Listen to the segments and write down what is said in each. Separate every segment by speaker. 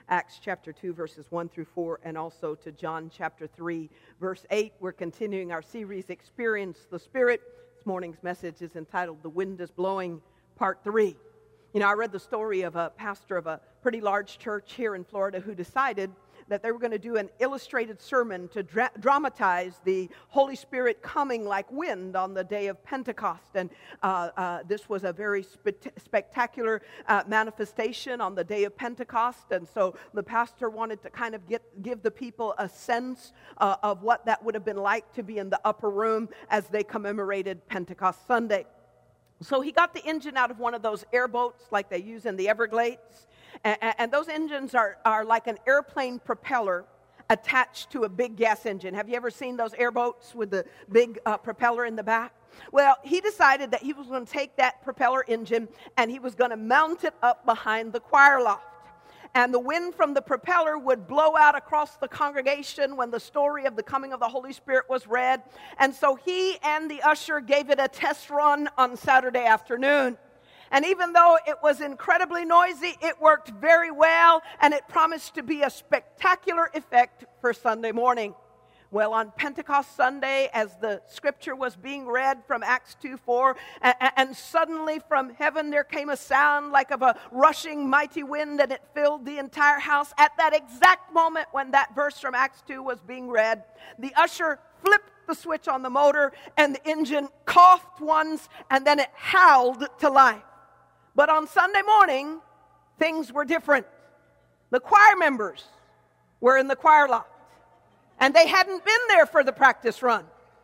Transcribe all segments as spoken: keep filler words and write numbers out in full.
Speaker 1: Acts chapter two, verses one through four, and also to John chapter three, verse eight. We're continuing our series, Experience the Spirit. This morning's message is entitled, The Wind is Blowing, Part three. You know, I read the story of a pastor of a pretty large church here in Florida who decided that they were going to do an illustrated sermon to dra- dramatize the Holy Spirit coming like wind on the day of Pentecost. And uh, uh, this was a very spe- spectacular uh, manifestation on the day of Pentecost. And so the pastor wanted to kind of get give the people a sense uh, of what that would have been like to be in the upper room as they commemorated Pentecost Sunday. So he got the engine out of one of those airboats like they use in the Everglades. And, and those engines are, are like an airplane propeller attached to a big gas engine. Have you ever seen those airboats with the big uh, propeller in the back? Well, he decided that he was going to take that propeller engine and he was going to mount it up behind the choir loft. And the wind from the propeller would blow out across the congregation when the story of the coming of the Holy Spirit was read. And so he and the usher gave it a test run on Saturday afternoon. And even though it was incredibly noisy, it worked very well, and it promised to be a spectacular effect for Sunday morning. Well, on Pentecost Sunday, as the scripture was being read from Acts two four, and, and suddenly from heaven there came a sound like of a rushing mighty wind, and it filled the entire house. At that exact moment when that verse from Acts two was being read, the usher flipped the switch on the motor, and the engine coughed once, and then it howled to life. But on Sunday morning, things were different. The choir members were in the choir loft. And they hadn't been there for the practice run.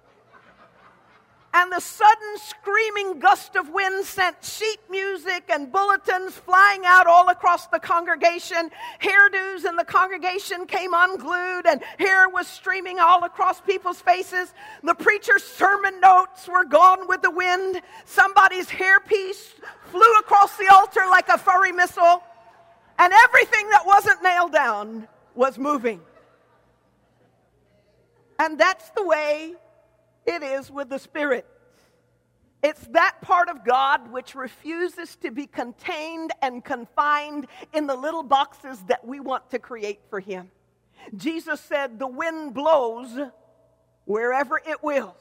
Speaker 1: And the sudden screaming gust of wind sent sheet music and bulletins flying out all across the congregation. Hairdos in the congregation came unglued and hair was streaming all across people's faces. The preacher's sermon notes were gone with the wind. Somebody's hairpiece flew across the altar like a furry missile. And everything that wasn't nailed down was moving. And that's the way it is with the Spirit. It's that part of God which refuses to be contained and confined in the little boxes that we want to create for Him. Jesus said, the wind blows wherever it wills.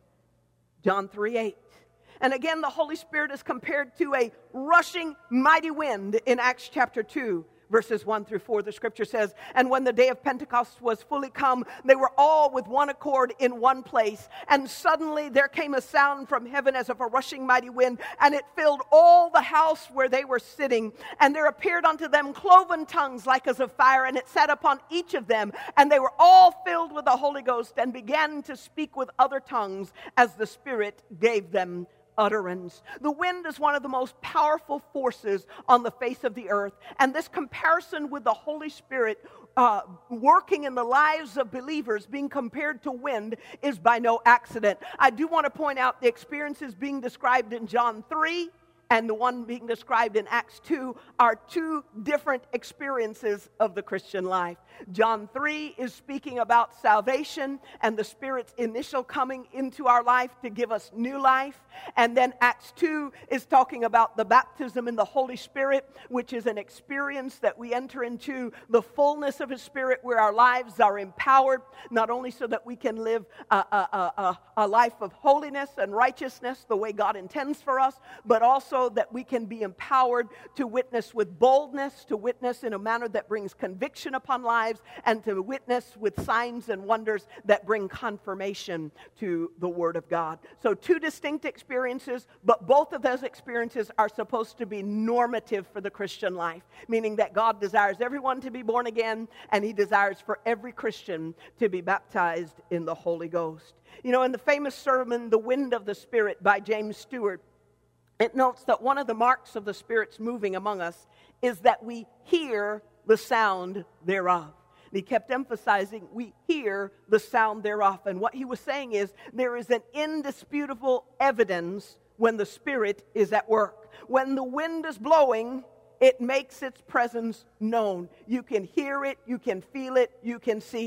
Speaker 1: John three eight. And again, the Holy Spirit is compared to a rushing mighty wind in Acts chapter two. Verses one through four, the scripture says, and when the day of Pentecost was fully come, they were all with one accord in one place. And suddenly there came a sound from heaven as of a rushing mighty wind, and it filled all the house where they were sitting. And there appeared unto them cloven tongues like as of fire, and it sat upon each of them. And they were all filled with the Holy Ghost, and began to speak with other tongues as the Spirit gave them utterance. The wind is one of the most powerful forces on the face of the earth. And this comparison with the Holy Spirit uh, working in the lives of believers being compared to wind is by no accident. I do want to point out the experiences being described in John three and the one being described in Acts two are two different experiences of the Christian life. John three is speaking about salvation and the Spirit's initial coming into our life to give us new life. And then Acts two is talking about the baptism in the Holy Spirit, which is an experience that we enter into the fullness of His Spirit where our lives are empowered, not only so that we can live a, a, a, a life of holiness and righteousness the way God intends for us, but also that we can be empowered to witness with boldness, to witness in a manner that brings conviction upon lives, and to witness with signs and wonders that bring confirmation to the Word of God. So two distinct experiences, but both of those experiences are supposed to be normative for the Christian life, meaning that God desires everyone to be born again, and He desires for every Christian to be baptized in the Holy Ghost. You know, in the famous sermon, The Wind of the Spirit by James Stewart, it notes that one of the marks of the Spirit's moving among us is that we hear the sound thereof. He kept emphasizing, we hear the sound thereof. And what he was saying is, there is an indisputable evidence when the Spirit is at work. When the wind is blowing, it makes its presence known. You can hear it, you can feel it, you can see it.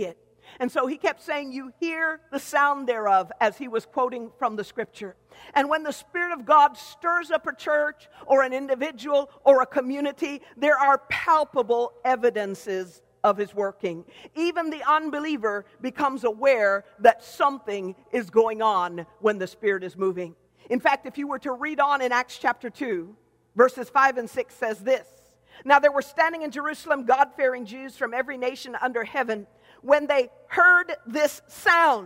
Speaker 1: And so he kept saying, you hear the sound thereof, as he was quoting from the scripture. And when the Spirit of God stirs up a church or an individual or a community, there are palpable evidences of his working. Even the unbeliever becomes aware that something is going on when the Spirit is moving. In fact, if you were to read on in Acts chapter two, verses five and six says this. Now there were standing in Jerusalem God-fearing Jews from every nation under heaven. When they heard this sound,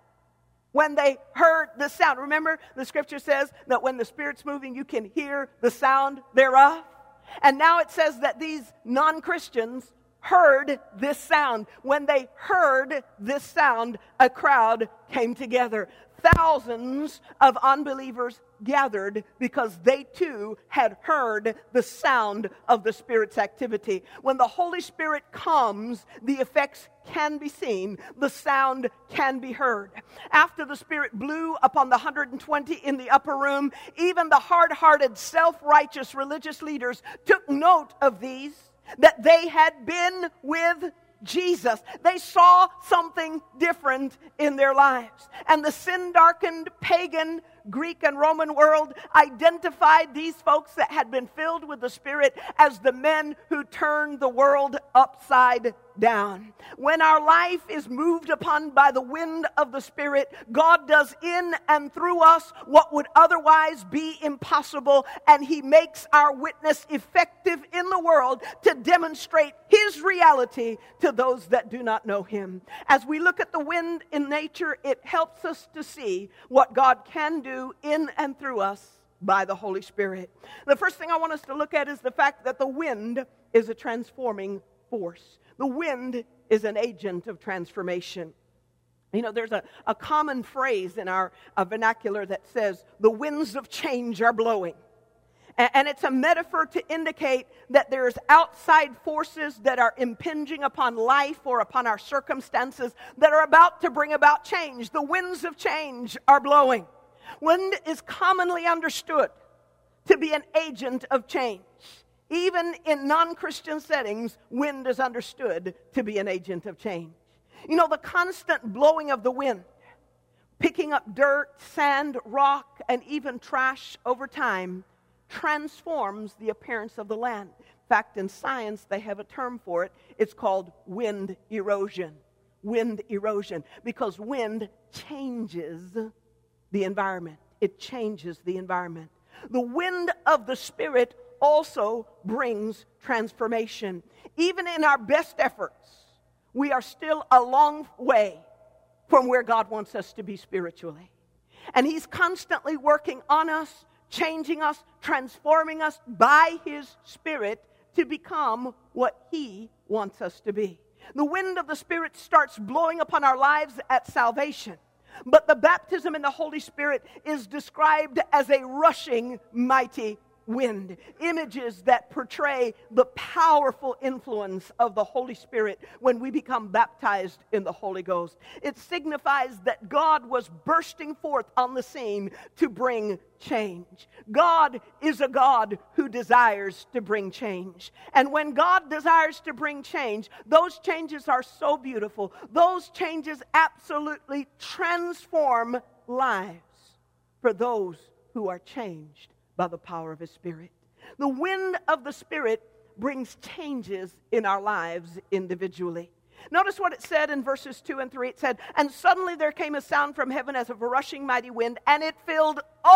Speaker 1: when they heard the sound, remember the scripture says that when the Spirit's moving, you can hear the sound thereof. And now it says that these non-Christians heard this sound. When they heard this sound, a crowd came together. Thousands of unbelievers gathered because they too had heard the sound of the Spirit's activity. When the Holy Spirit comes, the effects can be seen, the sound can be heard. After the Spirit blew upon the one hundred twenty in the upper room, even the hard-hearted, self-righteous religious leaders took note of these, that they had been with Jesus. They saw something different in their lives. And the sin-darkened pagan Greek and Roman world identified these folks that had been filled with the Spirit as the men who turned the world upside down. When our life is moved upon by the wind of the Spirit, God does in and through us what would otherwise be impossible, and He makes our witness effective in the world to demonstrate His reality to those that do not know Him. As we look at the wind in nature, it helps us to see what God can do in and through us by the Holy Spirit. The first thing I want us to look at is the fact that the wind is a transforming force. The wind is an agent of transformation. You know, there's a, a common phrase in our uh, vernacular that says, the winds of change are blowing. And, and it's a metaphor to indicate that there's outside forces that are impinging upon life or upon our circumstances that are about to bring about change. The winds of change are blowing. Wind is commonly understood to be an agent of change. Even in non-Christian settings, wind is understood to be an agent of change. You know, the constant blowing of the wind, picking up dirt, sand, rock, and even trash over time, transforms the appearance of the land. In fact, in science, they have a term for it. It's called wind erosion. Wind erosion. Because wind changes the environment. It changes the environment. The wind of the Spirit also brings transformation. Even in our best efforts, we are still a long way from where God wants us to be spiritually. And He's constantly working on us, changing us, transforming us by His Spirit to become what He wants us to be. The wind of the Spirit starts blowing upon our lives at salvation. But the baptism in the Holy Spirit is described as a rushing, mighty wind. Images that portray the powerful influence of the Holy Spirit when we become baptized in the Holy Ghost. It signifies that God was bursting forth on the scene to bring change. God is a God who desires to bring change. And when God desires to bring change, those changes are so beautiful. Those changes absolutely transform lives for those who are changed by the power of His Spirit. The wind of the Spirit brings changes in our lives individually. Notice what it said in verses two and three. It said, and suddenly there came a sound from heaven as of a rushing mighty wind, and it filled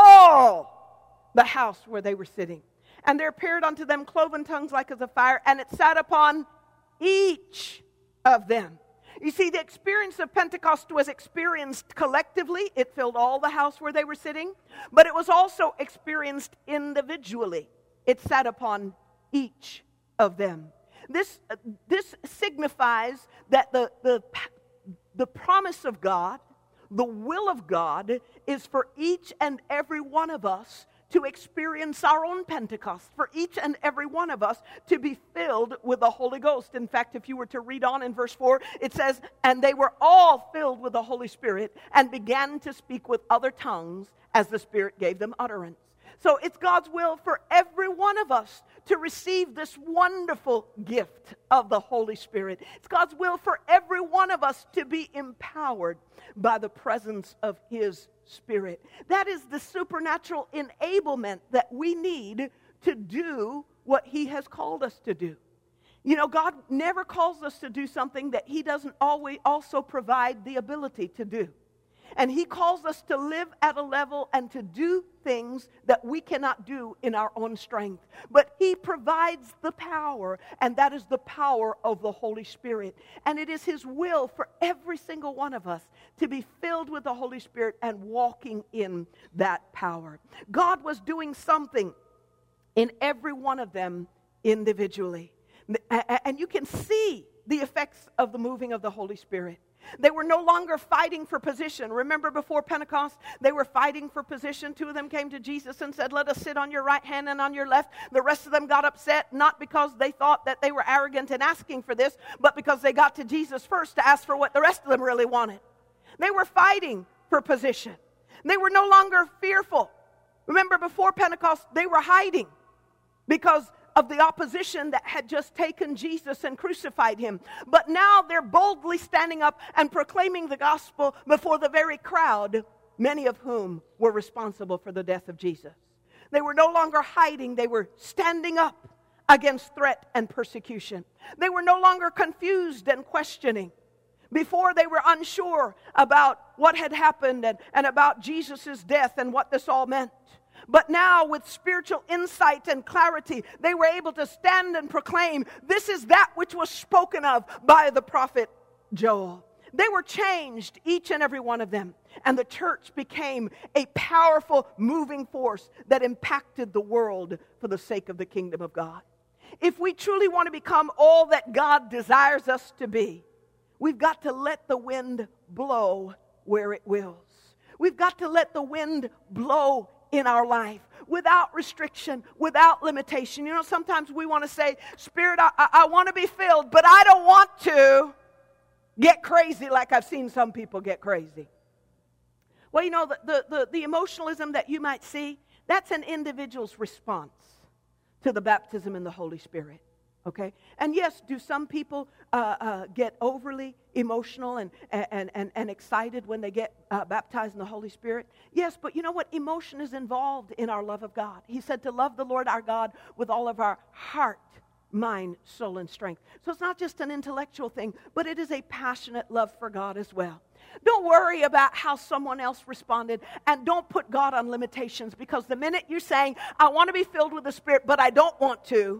Speaker 1: all the house where they were sitting. And there appeared unto them cloven tongues like as a fire, and it sat upon each of them. You see, the experience of Pentecost was experienced collectively. It filled all the house where they were sitting. But it was also experienced individually. It sat upon each of them. This, uh, this signifies that the, the, the promise of God, the will of God, is for each and every one of us to experience our own Pentecost, for each and every one of us to be filled with the Holy Ghost. In fact, if you were to read on in verse four, it says, and they were all filled with the Holy Spirit and began to speak with other tongues as the Spirit gave them utterance. So it's God's will for every one of us to receive this wonderful gift of the Holy Spirit. It's God's will for every one of us to be empowered by the presence of His Spirit. That is the supernatural enablement that we need to do what He has called us to do. You know, God never calls us to do something that He doesn't always also provide the ability to do. And He calls us to live at a level and to do things that we cannot do in our own strength. But He provides the power, and that is the power of the Holy Spirit. And it is His will for every single one of us to be filled with the Holy Spirit and walking in that power. God was doing something in every one of them individually. And you can see the effects of the moving of the Holy Spirit. They were no longer fighting for position. Remember before Pentecost, they were fighting for position. Two of them came to Jesus and said, let us sit on your right hand and on your left. The rest of them got upset, not because they thought that they were arrogant in asking for this, but because they got to Jesus first to ask for what the rest of them really wanted. They were fighting for position. They were no longer fearful. Remember before Pentecost, they were hiding because of the opposition that had just taken Jesus and crucified Him. But now they're boldly standing up and proclaiming the gospel before the very crowd, many of whom were responsible for the death of Jesus. They were no longer hiding. They were standing up against threat and persecution. They were no longer confused and questioning. Before, they were unsure about what had happened and, and about Jesus' death and what this all meant. But now, with spiritual insight and clarity, they were able to stand and proclaim, this is that which was spoken of by the prophet Joel. They were changed, each and every one of them. And the church became a powerful moving force that impacted the world for the sake of the kingdom of God. If we truly want to become all that God desires us to be, we've got to let the wind blow where it wills. We've got to let the wind blow in our life, without restriction, without limitation. You know, sometimes we want to say, Spirit, I, I, I want to be filled, but I don't want to get crazy like I've seen some people get crazy. Well, you know, the, the, the, the emotionalism that you might see, that's an individual's response to the baptism in the Holy Spirit. Okay? And yes, do some people uh, uh, get overly emotional and, and, and, and excited when they get uh, baptized in the Holy Spirit? Yes, but you know what? Emotion is involved in our love of God. He said to love the Lord our God with all of our heart, mind, soul, and strength. So it's not just an intellectual thing, but it is a passionate love for God as well. Don't worry about how someone else responded, and don't put God on limitations, because the minute you're saying, I want to be filled with the Spirit, but I don't want to,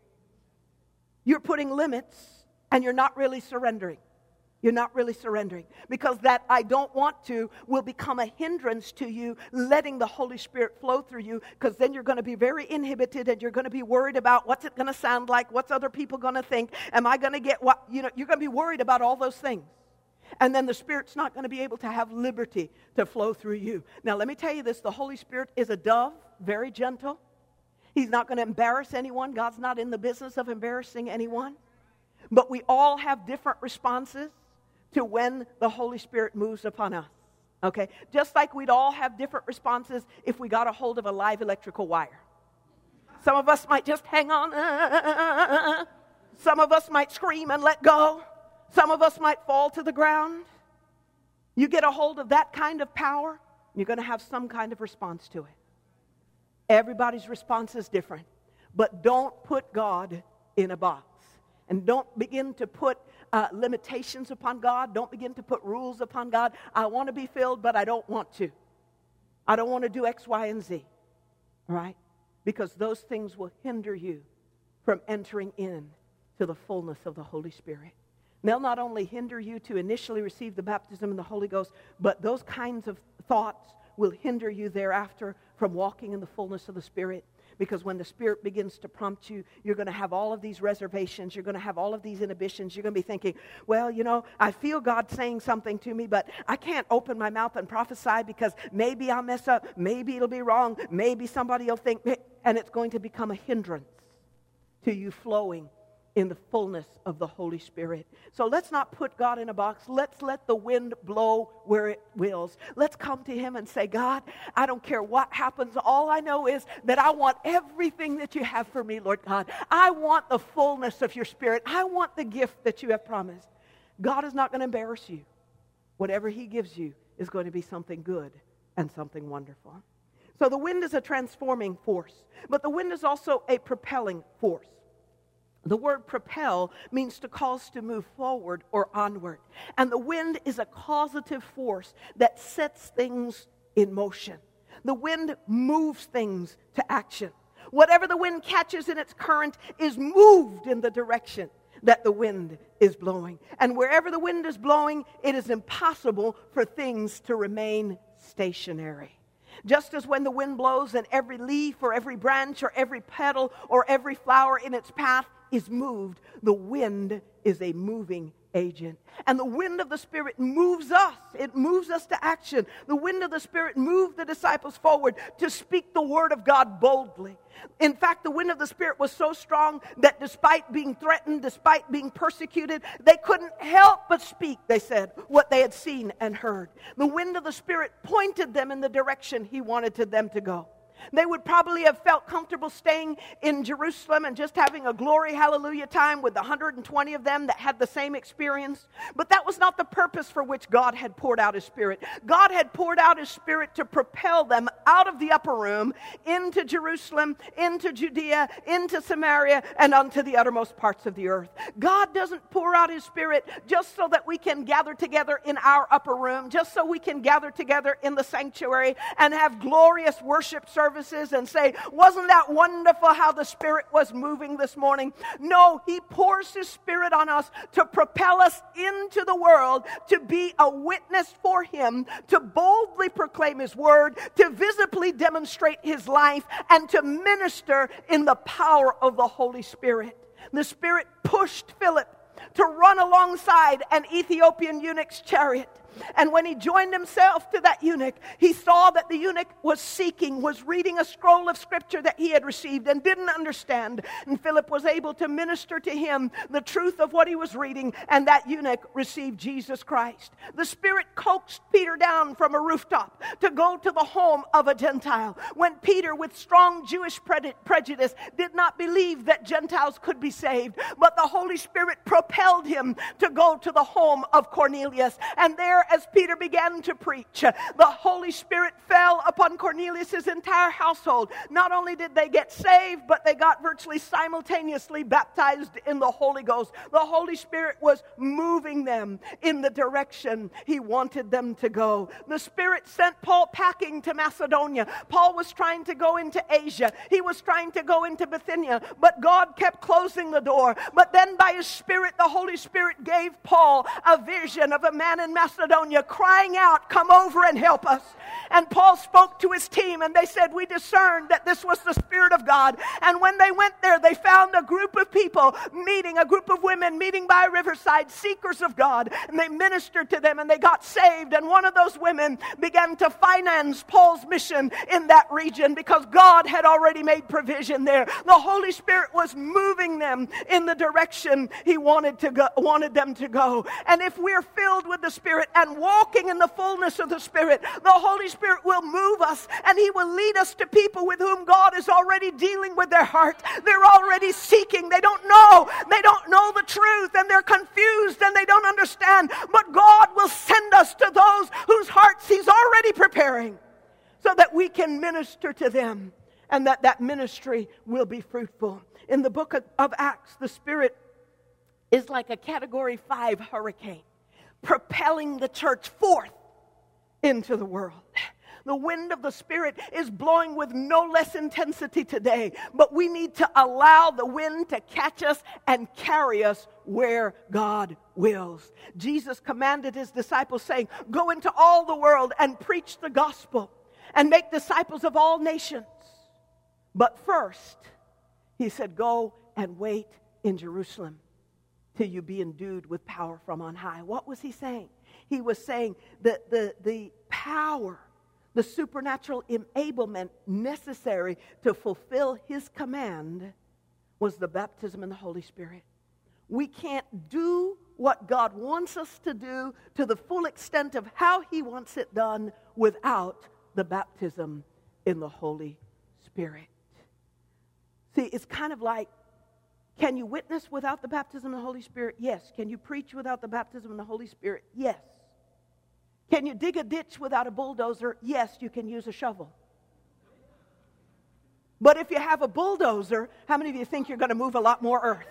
Speaker 1: you're putting limits, and you're not really surrendering. You're not really surrendering. Because that I don't want to will become a hindrance to you letting the Holy Spirit flow through you, because then you're going to be very inhibited, and you're going to be worried about what's it going to sound like, what's other people going to think, am I going to get what, you know, you're going to be worried about all those things. And then the Spirit's not going to be able to have liberty to flow through you. Now let me tell you this, the Holy Spirit is a dove, very gentle. He's not going to embarrass anyone. God's not in the business of embarrassing anyone. But we all have different responses to when the Holy Spirit moves upon us. Okay? Just like we'd all have different responses if we got a hold of a live electrical wire. Some of us might just hang on. Some of us might scream and let go. Some of us might fall to the ground. You get a hold of that kind of power, you're going to have some kind of response to it. Everybody's response is different. But don't put God in a box. And don't begin to put uh, limitations upon God. Don't begin to put rules upon God. I want to be filled, but I don't want to. I don't want to do X, Y, and Z. All right? Because those things will hinder you from entering in to the fullness of the Holy Spirit. They'll not only hinder you to initially receive the baptism in the Holy Ghost, but those kinds of thoughts will hinder you thereafter from walking in the fullness of the Spirit. Because when the Spirit begins to prompt you, you're going to have all of these reservations. You're going to have all of these inhibitions. You're going to be thinking, well, you know, I feel God saying something to me, but I can't open my mouth and prophesy because maybe I'll mess up. Maybe it'll be wrong. Maybe somebody will think. And it's going to become a hindrance to you flowing in the fullness of the Holy Spirit. So let's not put God in a box. Let's let the wind blow where it wills. Let's come to Him and say, God, I don't care what happens. All I know is that I want everything that you have for me, Lord God. I want the fullness of your Spirit. I want the gift that you have promised. God is not going to embarrass you. Whatever He gives you is going to be something good and something wonderful. So the wind is a transforming force, but the wind is also a propelling force. The word propel means to cause to move forward or onward. And the wind is a causative force that sets things in motion. The wind moves things to action. Whatever the wind catches in its current is moved in the direction that the wind is blowing. And wherever the wind is blowing, it is impossible for things to remain stationary. Just as when the wind blows and every leaf or every branch or every petal or every flower in its path is moved, the wind is a moving agent. And the wind of the Spirit moves us. It moves us to action. The wind of the Spirit moved the disciples forward to speak the word of God boldly. In fact, the wind of the Spirit was so strong that despite being threatened, despite being persecuted, they couldn't help but speak, they said, what they had seen and heard. The wind of the Spirit pointed them in the direction He wanted to them to go. They would probably have felt comfortable staying in Jerusalem and just having a glory hallelujah time with the one hundred twenty of them that had the same experience. But that was not the purpose for which God had poured out His Spirit. God had poured out His Spirit to propel them out of the upper room into Jerusalem, into Judea, into Samaria, and unto the uttermost parts of the earth. God doesn't pour out His Spirit just so that we can gather together in our upper room, just so we can gather together in the sanctuary and have glorious worship services and say, wasn't that wonderful how the Spirit was moving this morning? No, He pours His Spirit on us to propel us into the world, to be a witness for Him, to boldly proclaim His word, to visibly demonstrate His life, and to minister in the power of the Holy Spirit. The Spirit pushed Philip to run alongside an Ethiopian eunuch's chariot. And when he joined himself to that eunuch, he saw that the eunuch was seeking, was reading a scroll of scripture that he had received and didn't understand. And Philip was able to minister to him the truth of what he was reading, and that eunuch received Jesus Christ. The Spirit coaxed Peter down from a rooftop to go to the home of a Gentile. When Peter, with strong Jewish prejudice, did not believe that Gentiles could be saved, but the Holy Spirit propelled him to go to the home of Cornelius. And there, as Peter began to preach, the Holy Spirit fell upon Cornelius' entire household. Not only did they get saved, but they got virtually simultaneously baptized in the Holy Ghost. The Holy Spirit was moving them in the direction He wanted them to go. The Spirit sent Paul packing to Macedonia. Paul was trying to go into Asia. He was trying to go into Bithynia, but God kept closing the door. But then by His Spirit, the Holy Spirit gave Paul a vision of a man in Macedonia crying out, come over and help us. And Paul spoke to his team, and they said, we discerned that this was the Spirit of God. And when they went there, they found a group of people meeting, a group of women meeting by a riverside, seekers of God. And they ministered to them, and they got saved. And one of those women began to finance Paul's mission in that region because God had already made provision there. The Holy Spirit was moving them in the direction He wanted to go, wanted them to go. And if we're filled with the Spirit and walking in the fullness of the Spirit, the Holy Spirit will move us, and He will lead us to people with whom God is already dealing with their heart. They're already seeking. They don't know. They don't know the truth, and they're confused, and they don't understand. But God will send us to those whose hearts He's already preparing so that we can minister to them, and that that ministry will be fruitful. In the book of, of Acts, the Spirit is like a Category five hurricane, propelling the church forth into the world. The wind of the Spirit is blowing with no less intensity today, but we need to allow the wind to catch us and carry us where God wills. Jesus commanded His disciples, saying, go into all the world and preach the gospel and make disciples of all nations. But first, He said, go and wait in Jerusalem till you be endued with power from on high. What was He saying? He was saying that the, the power, the supernatural enablement necessary to fulfill His command was the baptism in the Holy Spirit. we can't do what God wants us to do to the full extent of how He wants it done without the baptism in the Holy Spirit. See, it's kind of like, can you witness without the baptism of the Holy Spirit? Yes. Can you preach without the baptism of the Holy Spirit? Yes. Can you dig a ditch without a bulldozer? Yes, you can use a shovel. But if you have a bulldozer, how many of you think you're going to move a lot more earth?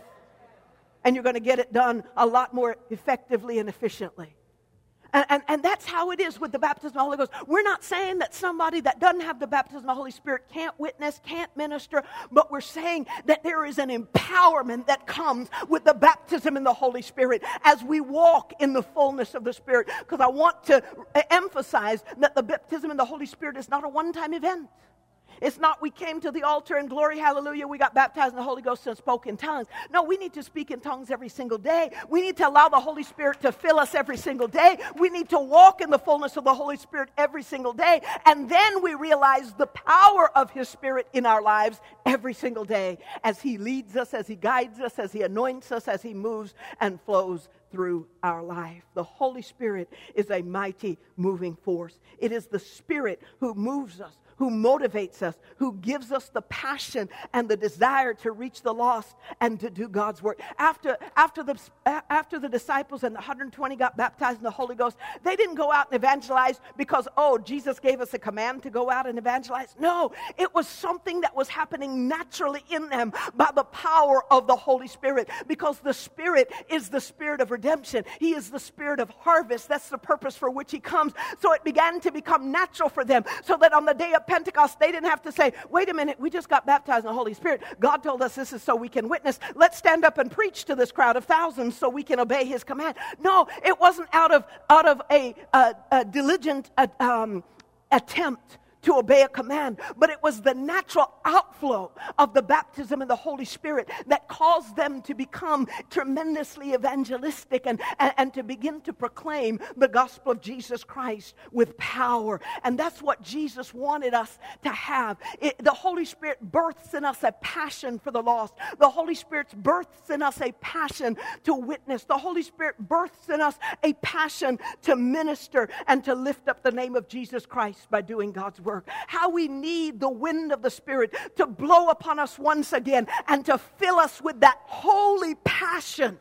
Speaker 1: And you're going to get it done a lot more effectively and efficiently. And, and, and that's how it is with the baptism of the Holy Ghost. We're not saying that somebody that doesn't have the baptism of the Holy Spirit can't witness, can't minister, but we're saying that there is an empowerment that comes with the baptism in the Holy Spirit as we walk in the fullness of the Spirit. Because I want to emphasize that the baptism in the Holy Spirit is not a one-time event. It's not we came to the altar and glory, hallelujah, we got baptized in the Holy Ghost and spoke in tongues. No, we need to speak in tongues every single day. We need to allow the Holy Spirit to fill us every single day. We need to walk in the fullness of the Holy Spirit every single day. And then we realize the power of His Spirit in our lives every single day as He leads us, as He guides us, as He anoints us, as He moves and flows through our life. The Holy Spirit is a mighty moving force. It is the Spirit who moves us, who motivates us, who gives us the passion and the desire to reach the lost and to do God's work. After, after, the, after the disciples and the one hundred twenty got baptized in the Holy Ghost, they didn't go out and evangelize because, oh, Jesus gave us a command to go out and evangelize. No, it was something that was happening naturally in them by the power of the Holy Spirit, because the Spirit is the Spirit of redemption. He is the Spirit of harvest. That's the purpose for which He comes. So it began to become natural for them, so that on the day of Pentecost, they didn't have to say, wait a minute, we just got baptized in the Holy Spirit. God told us this is so we can witness. Let's stand up and preach to this crowd of thousands so we can obey His command. No, it wasn't out of, out of a, a, a diligent uh, um, attempt to obey a command, but it was the natural outflow of the baptism in the Holy Spirit that caused them to become tremendously evangelistic and, and, and to begin to proclaim the gospel of Jesus Christ with power. And that's what Jesus wanted us to have. It, the Holy Spirit births in us a passion for the lost. The Holy Spirit births in us a passion to witness. The Holy Spirit births in us a passion to minister and to lift up the name of Jesus Christ by doing God's work. How we need the wind of the Spirit to blow upon us once again and to fill us with that holy passion,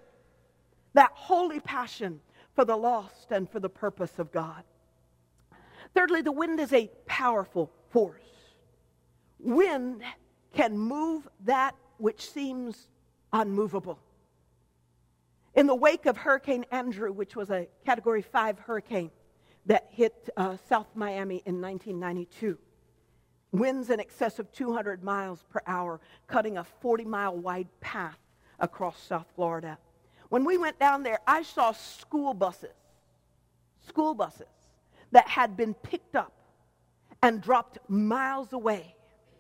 Speaker 1: that holy passion for the lost and for the purpose of God. Thirdly, the wind is a powerful force. Wind can move that which seems unmovable. In the wake of Hurricane Andrew, which was a Category five hurricane that hit uh, South Miami in nineteen ninety-two. Winds in excess of two hundred miles per hour, cutting a forty mile wide path across South Florida. When we went down there, I saw school buses, school buses that had been picked up and dropped miles away.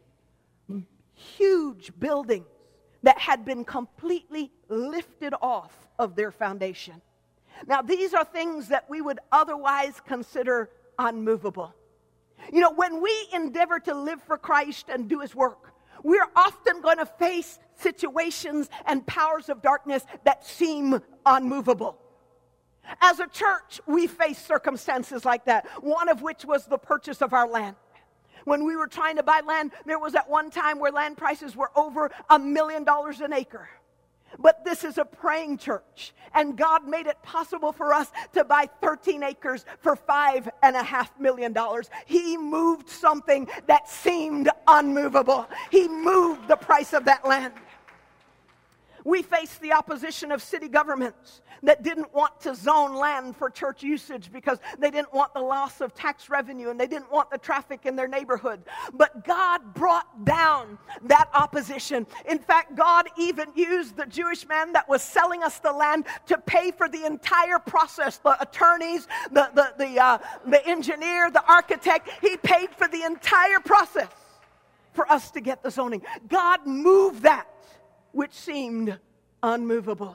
Speaker 1: Huge buildings that had been completely lifted off of their foundation. Now, these are things that we would otherwise consider unmovable. You know, when we endeavor to live for Christ and do His work, we're often going to face situations and powers of darkness that seem unmovable. As a church, we face circumstances like that, one of which was the purchase of our land. When we were trying to buy land, there was at one time where land prices were over a million dollars an acre. But this is a praying church, and God made it possible for us to buy thirteen acres for five and a half million dollars. He moved something that seemed unmovable. He moved the price of that land. We faced the opposition of city governments that didn't want to zone land for church usage because they didn't want the loss of tax revenue and they didn't want the traffic in their neighborhood. But God brought down that opposition. In fact, God even used the Jewish man that was selling us the land to pay for the entire process. The attorneys, the, the, the, uh, the engineer, the architect, he paid for the entire process for us to get the zoning. God moved that which seemed unmovable.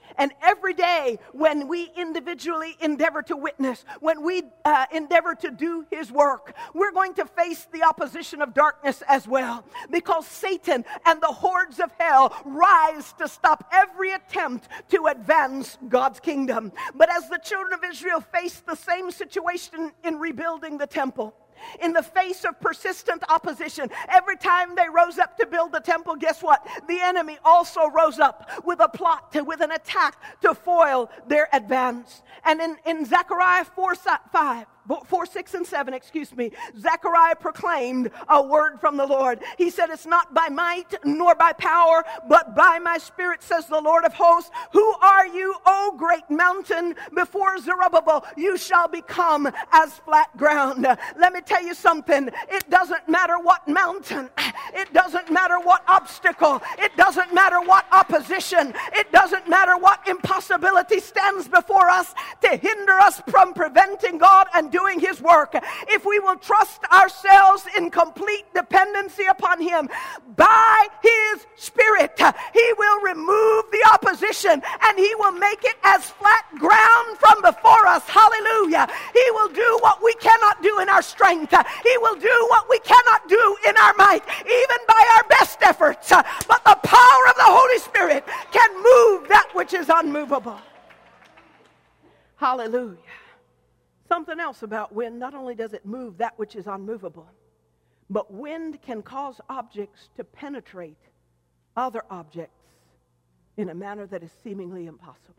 Speaker 1: And every day when we individually endeavor to witness, when we uh, endeavor to do His work, we're going to face the opposition of darkness as well. Because Satan and the hordes of hell rise to stop every attempt to advance God's kingdom. But as the children of Israel faced the same situation in rebuilding the temple, in the face of persistent opposition, every time they rose up to build the temple, guess what? The enemy also rose up with a plot, to, with an attack to foil their advance. And in, in Zechariah four, five, four, six, and seven, excuse me, Zechariah proclaimed a word from the Lord. He said, it's not by might nor by power, but by my Spirit, says the Lord of hosts. Who are you, O great mountain? Before Zerubbabel, you shall become as flat ground. Let me tell you something. It doesn't matter what mountain. It doesn't matter what obstacle. It doesn't matter what opposition. It doesn't matter what impossibility stands before us to hinder us from preventing God and doing His work. If we will trust ourselves in complete dependency upon Him, by His Spirit, He will remove the opposition and He will make it as flat ground from before us. Hallelujah. He will do what we cannot do in our strength. He will do what we cannot do in our might, even by our best efforts. But the power of the Holy Spirit can move that which is unmovable. Hallelujah. Something else about wind, not only does it move that which is unmovable, but wind can cause objects to penetrate other objects in a manner that is seemingly impossible.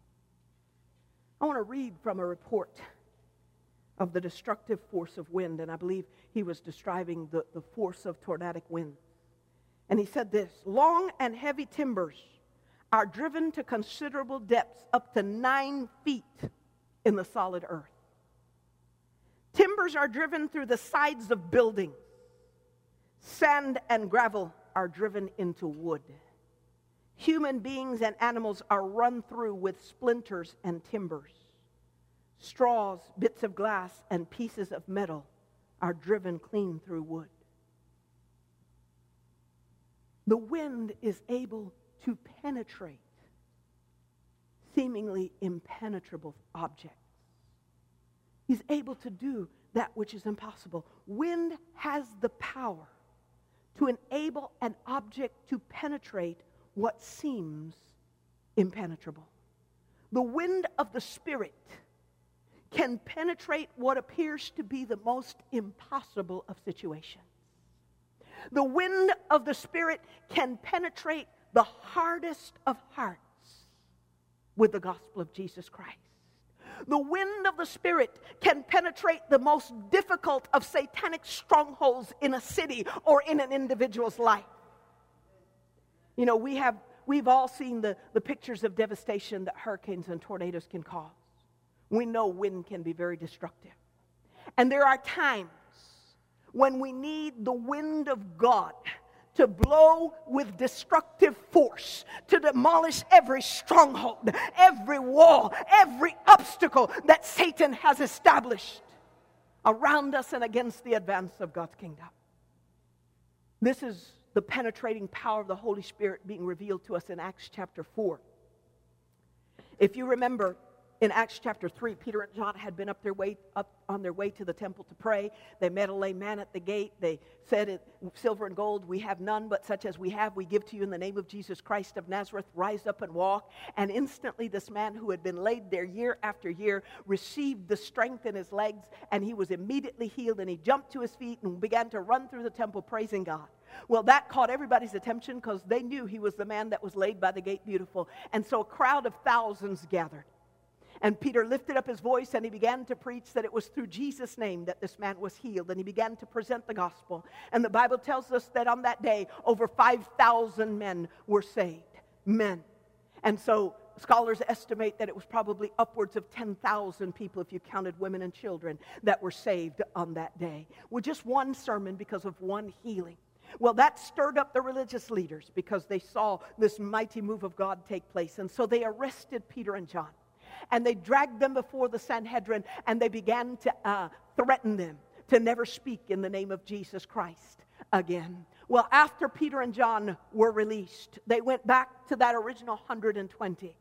Speaker 1: I want to read from a report of the destructive force of wind, and I believe he was describing the, the force of tornadic wind. And he said this: long and heavy timbers are driven to considerable depths, up to nine feet in the solid earth. Timbers are driven through the sides of buildings. Sand and gravel are driven into wood. Human beings and animals are run through with splinters and timbers. Straws, bits of glass, and pieces of metal are driven clean through wood. The wind is able to penetrate seemingly impenetrable objects. He's able to do that which is impossible. Wind has the power to enable an object to penetrate what seems impenetrable. The wind of the Spirit can penetrate what appears to be the most impossible of situations. The wind of the Spirit can penetrate the hardest of hearts with the gospel of Jesus Christ. The wind of the Spirit can penetrate the most difficult of satanic strongholds in a city or in an individual's life. You know, we have, we've all seen the, the pictures of devastation that hurricanes and tornadoes can cause. We know wind can be very destructive. And there are times when we need the wind of God to blow with destructive force, to demolish every stronghold, every wall, every obstacle that Satan has established around us and against the advance of God's kingdom. This is the penetrating power of the Holy Spirit being revealed to us in Acts chapter four. If you remember, in Acts chapter three, Peter and John had been up their way up on their way to the temple to pray. They met a lame man at the gate. They said, silver and gold we have none, but such as we have we give to you in the name of Jesus Christ of Nazareth. Rise up and walk. And instantly this man who had been laid there year after year received the strength in his legs, and he was immediately healed, and he jumped to his feet and began to run through the temple praising God. Well, that caught everybody's attention because they knew he was the man that was laid by the gate beautiful. And so a crowd of thousands gathered. And Peter lifted up his voice and he began to preach that it was through Jesus' name that this man was healed. And he began to present the gospel. And the Bible tells us that on that day, over five thousand men were saved. Men. And so scholars estimate that it was probably upwards of ten thousand people, if you counted women and children, that were saved on that day. With just one sermon because of one healing. Well, that stirred up the religious leaders because they saw this mighty move of God take place. And so they arrested Peter and John. And they dragged them before the Sanhedrin, and they began to uh, threaten them to never speak in the name of Jesus Christ again. Well, after Peter and John were released, they went back to that original one hundred twenty.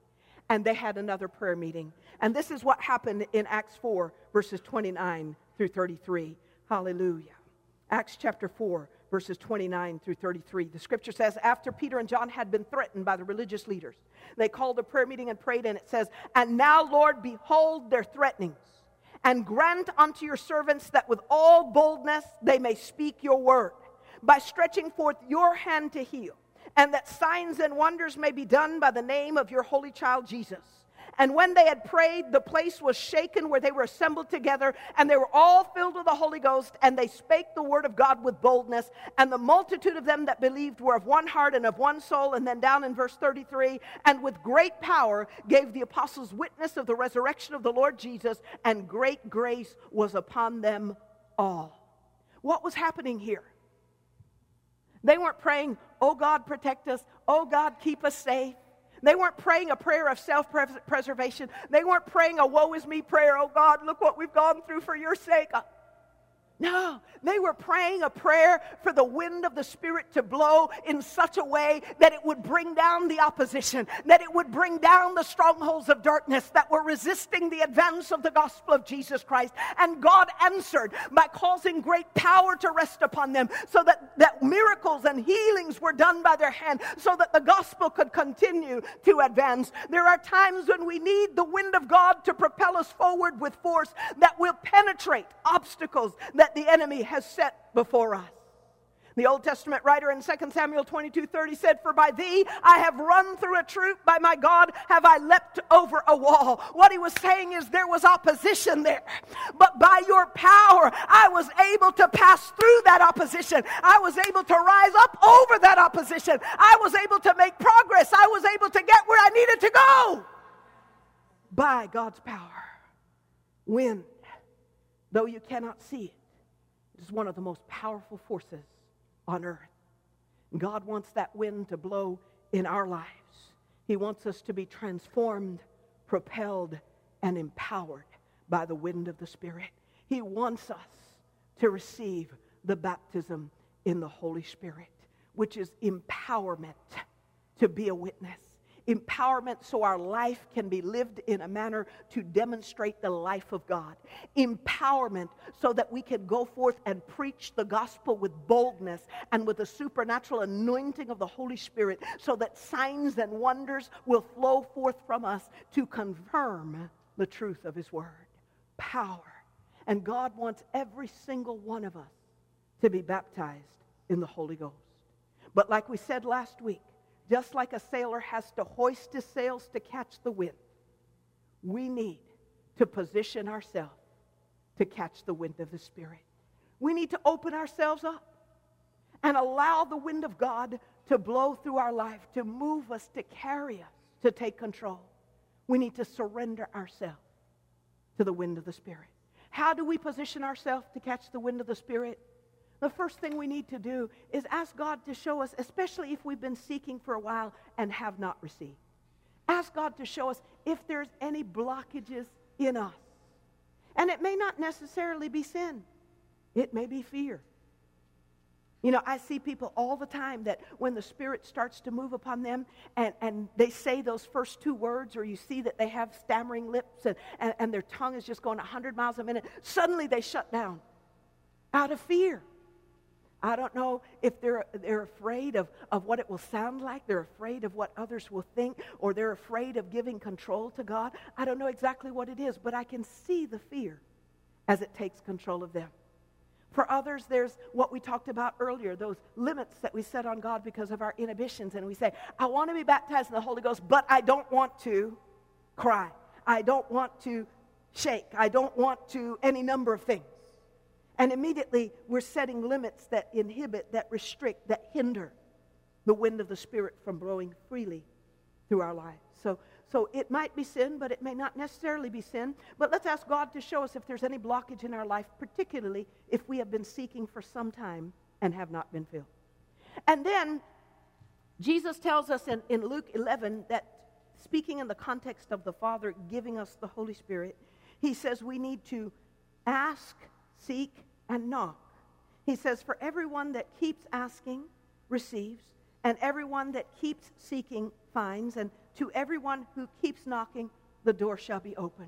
Speaker 1: and they had another prayer meeting. And this is what happened in Acts four, verses twenty-nine through thirty-three. Hallelujah. Acts chapter four, verses twenty-nine through thirty-three. The scripture says, after Peter and John had been threatened by the religious leaders, they called a prayer meeting and prayed, and it says, and now, Lord, behold their threatenings, and grant unto your servants that with all boldness they may speak your word, by stretching forth your hand to heal, and that signs and wonders may be done by the name of your holy child Jesus. And when they had prayed, the place was shaken where they were assembled together, and they were all filled with the Holy Ghost, and they spake the word of God with boldness. And the multitude of them that believed were of one heart and of one soul. And then down in verse thirty-three, and with great power gave the apostles witness of the resurrection of the Lord Jesus, and great grace was upon them all. What was happening here? They weren't praying, oh God, protect us. Oh God, keep us safe. They weren't praying a prayer of self-preservation. They weren't praying a woe is me prayer. Oh God, look what we've gone through for your sake. No, they were praying a prayer for the wind of the Spirit to blow in such a way that it would bring down the opposition, that it would bring down the strongholds of darkness that were resisting the advance of the gospel of Jesus Christ. And God answered by causing great power to rest upon them, so that, that miracles and healings were done by their hand, so that the gospel could continue to advance. There are times when we need the wind of God to propel us forward with force that will penetrate obstacles that the enemy has set before us. The Old Testament writer in Second Samuel twenty-two thirty said, for by thee I have run through a troop, by my God have I leapt over a wall. What he was saying is there was opposition there, but by your power I was able to pass through that opposition. I was able to rise up over that opposition. I was able to make progress. I was able to get where I needed to go by God's power. Wind, though you cannot see it, is one of the most powerful forces on earth. God wants that wind to blow in our lives. He wants us to be transformed, propelled, and empowered by the wind of the Spirit. He wants us to receive the baptism in the Holy Spirit, which is empowerment to be a witness. Empowerment so our life can be lived in a manner to demonstrate the life of God. Empowerment so that we can go forth and preach the gospel with boldness and with the supernatural anointing of the Holy Spirit, so that signs and wonders will flow forth from us to confirm the truth of His word. Power. And God wants every single one of us to be baptized in the Holy Ghost. But like we said last week, just like a sailor has to hoist his sails to catch the wind, we need to position ourselves to catch the wind of the Spirit. We need to open ourselves up and allow the wind of God to blow through our life, to move us, to carry us, to take control. We need to surrender ourselves to the wind of the Spirit. How do we position ourselves to catch the wind of the Spirit? The first thing we need to do is ask God to show us, especially if we've been seeking for a while and have not received. Ask God to show us if there's any blockages in us. And it may not necessarily be sin. It may be fear. You know, I see people all the time that when the Spirit starts to move upon them and, and they say those first two words, or you see that they have stammering lips and, and, and their tongue is just going one hundred miles a minute, suddenly they shut down out of fear. I don't know if they're, they're afraid of, of what it will sound like. They're afraid of what others will think, or they're afraid of giving control to God. I don't know exactly what it is, but I can see the fear as it takes control of them. For others, there's what we talked about earlier, those limits that we set on God because of our inhibitions. And we say, I want to be baptized in the Holy Ghost, but I don't want to cry. I don't want to shake. I don't want to any number of things. And immediately we're setting limits that inhibit, that restrict, that hinder the wind of the Spirit from blowing freely through our lives. So, so it might be sin, but it may not necessarily be sin. But let's ask God to show us if there's any blockage in our life, particularly if we have been seeking for some time and have not been filled. And then Jesus tells us in, in Luke eleven that, speaking in the context of the Father giving us the Holy Spirit, He says we need to ask, seek, and knock. He says, for everyone that keeps asking receives, and everyone that keeps seeking finds, and to everyone who keeps knocking, the door shall be open.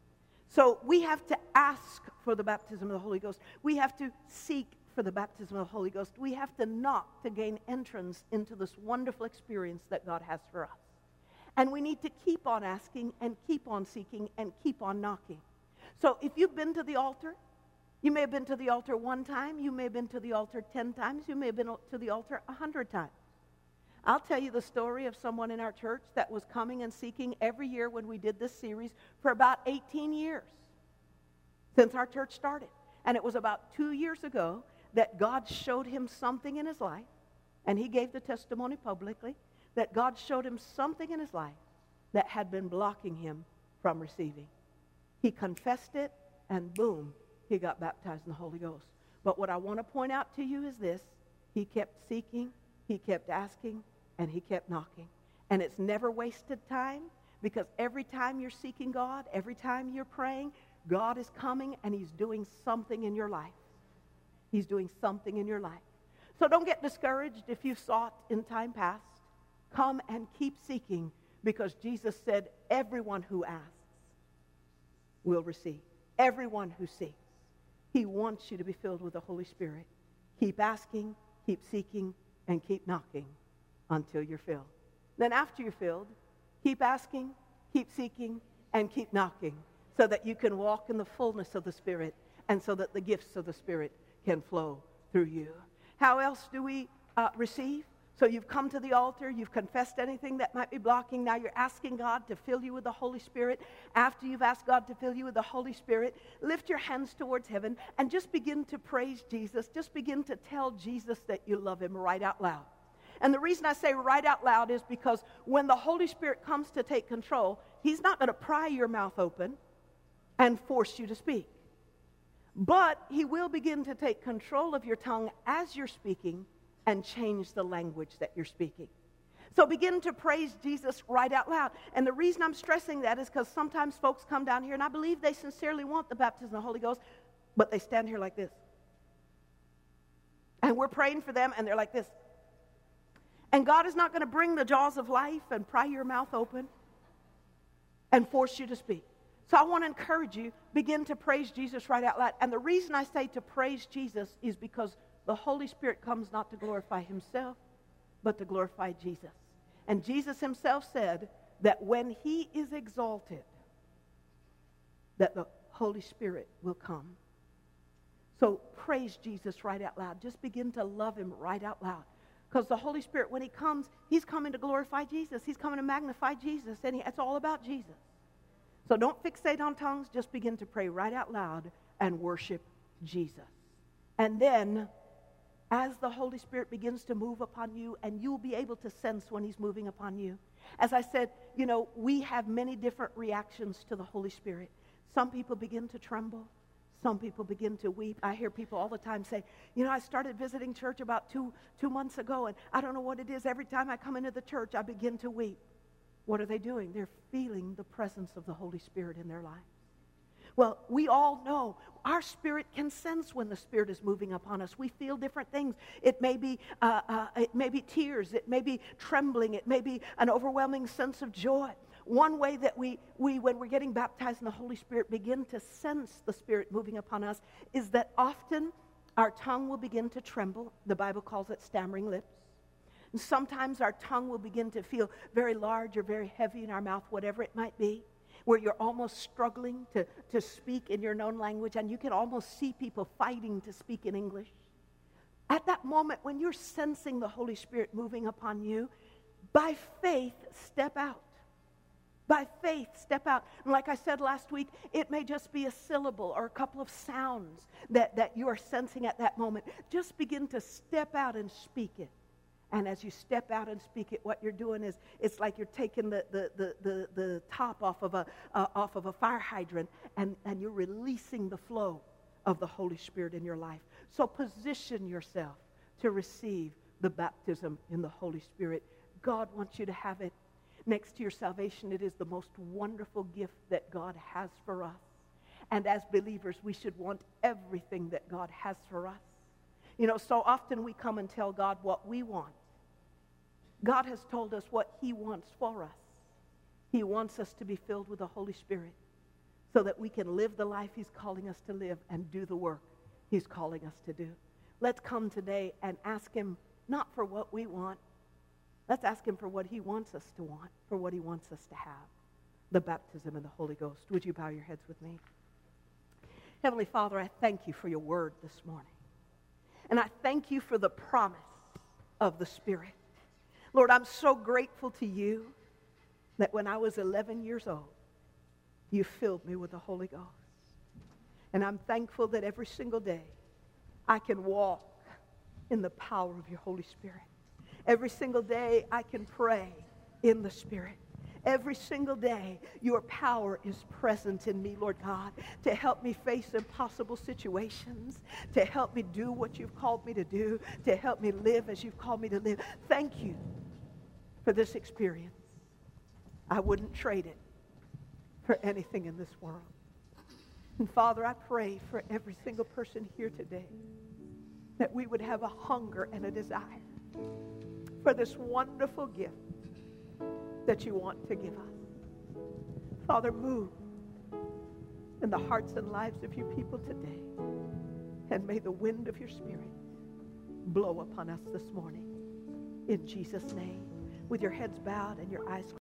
Speaker 1: So we have to ask for the baptism of the Holy Ghost. We have to seek for the baptism of the Holy Ghost. We have to knock to gain entrance into this wonderful experience that God has for us. And we need to keep on asking and keep on seeking and keep on knocking. So if you've been to the altar, you may have been to the altar one time, you may have been to the altar ten times, you may have been to the altar a hundred times. I'll tell you the story of someone in our church that was coming and seeking every year when we did this series for about eighteen years since our church started. And it was about two years ago that God showed him something in his life, and he gave the testimony publicly, that God showed him something in his life that had been blocking him from receiving. He confessed it, and boom, he got baptized in the Holy Ghost. But what I want to point out to you is this: he kept seeking, he kept asking, and he kept knocking. And it's never wasted time, because every time you're seeking God, every time you're praying, God is coming and he's doing something in your life. He's doing something in your life. So don't get discouraged if you've sought in time past. Come and keep seeking, because Jesus said everyone who asks will receive. Everyone who seeks. He wants you to be filled with the Holy Spirit. Keep asking, keep seeking, and keep knocking until you're filled. Then after you're filled, keep asking, keep seeking, and keep knocking, so that you can walk in the fullness of the Spirit, and so that the gifts of the Spirit can flow through you. How else do we uh, receive? So you've come to the altar, you've confessed anything that might be blocking. Now you're asking God to fill you with the Holy Spirit. After you've asked God to fill you with the Holy Spirit, lift your hands towards heaven and just begin to praise Jesus. Just begin to tell Jesus that you love him right out loud. And the reason I say right out loud is because when the Holy Spirit comes to take control, he's not going to pry your mouth open and force you to speak. But he will begin to take control of your tongue as you're speaking and change the language that you're speaking. So begin to praise Jesus right out loud. And the reason I'm stressing that is because sometimes folks come down here, and I believe they sincerely want the baptism of the Holy Ghost, but they stand here like this. And we're praying for them, and they're like this. And God is not going to bring the jaws of life and pry your mouth open and force you to speak. So I want to encourage you, begin to praise Jesus right out loud. And the reason I say to praise Jesus is because the Holy Spirit comes not to glorify himself, but to glorify Jesus. And Jesus himself said that when he is exalted, that the Holy Spirit will come. So praise Jesus right out loud. Just begin to love him right out loud. Because the Holy Spirit, when he comes, he's coming to glorify Jesus. He's coming to magnify Jesus. And he, it's all about Jesus. So don't fixate on tongues. Just begin to pray right out loud and worship Jesus. And then, as the Holy Spirit begins to move upon you, and you'll be able to sense when he's moving upon you. As I said, you know, we have many different reactions to the Holy Spirit. Some people begin to tremble. Some people begin to weep. I hear people all the time say, you know, I started visiting church about two, two months ago, and I don't know what it is. Every time I come into the church, I begin to weep. What are they doing? They're feeling the presence of the Holy Spirit in their lives. Well, we all know our spirit can sense when the Spirit is moving upon us. We feel different things. It may be, uh, uh, it may be tears. It may be trembling. It may be an overwhelming sense of joy. One way that we, we, when we're getting baptized in the Holy Spirit, begin to sense the Spirit moving upon us is that often our tongue will begin to tremble. The Bible calls it stammering lips. And sometimes our tongue will begin to feel very large or very heavy in our mouth, whatever it might be, where you're almost struggling to, to speak in your known language, and you can almost see people fighting to speak in English. At that moment, when you're sensing the Holy Spirit moving upon you, by faith, step out. By faith, step out. And like I said last week, it may just be a syllable or a couple of sounds that, that you are sensing at that moment. Just begin to step out and speak it. And as you step out and speak it, what you're doing is, it's like you're taking the, the, the, the, the top off of a, uh, off of a fire hydrant, and, and you're releasing the flow of the Holy Spirit in your life. So position yourself to receive the baptism in the Holy Spirit. God wants you to have it. Next to your salvation, it is the most wonderful gift that God has for us. And as believers, we should want everything that God has for us. You know, so often we come and tell God what we want. God has told us what he wants for us. He wants us to be filled with the Holy Spirit so that we can live the life he's calling us to live and do the work he's calling us to do. Let's come today and ask him not for what we want. Let's ask him for what he wants us to want, for what he wants us to have, the baptism in the Holy Ghost. Would you bow your heads with me? Heavenly Father, I thank you for your word this morning. And I thank you for the promise of the Spirit. Lord, I'm so grateful to you that when I was eleven years old, you filled me with the Holy Ghost. And I'm thankful that every single day I can walk in the power of your Holy Spirit. Every single day I can pray in the Spirit. Every single day your power is present in me, Lord God, to help me face impossible situations, to help me do what you've called me to do, to help me live as you've called me to live. Thank you for this experience. I wouldn't trade it for anything in this world. And Father, I pray for every single person here today that we would have a hunger and a desire for this wonderful gift that you want to give us. Father, move in the hearts and lives of your people today, and may the wind of your Spirit blow upon us this morning. In Jesus' name, with your heads bowed and your eyes closed.